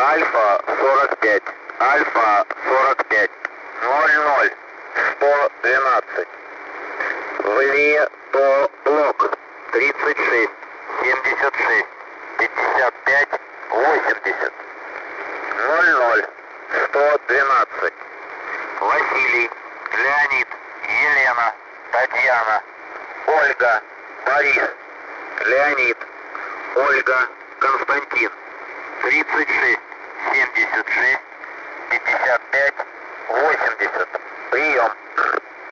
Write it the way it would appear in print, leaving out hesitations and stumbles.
Альфа 45. Альфа 45. 00 112. Влетоблок 36 76 55 80. 00 112. Василий, Леонид, Елена, Татьяна, Ольга, Борис, Леонид, Ольга, Константин. 36 76 55 80. Прием.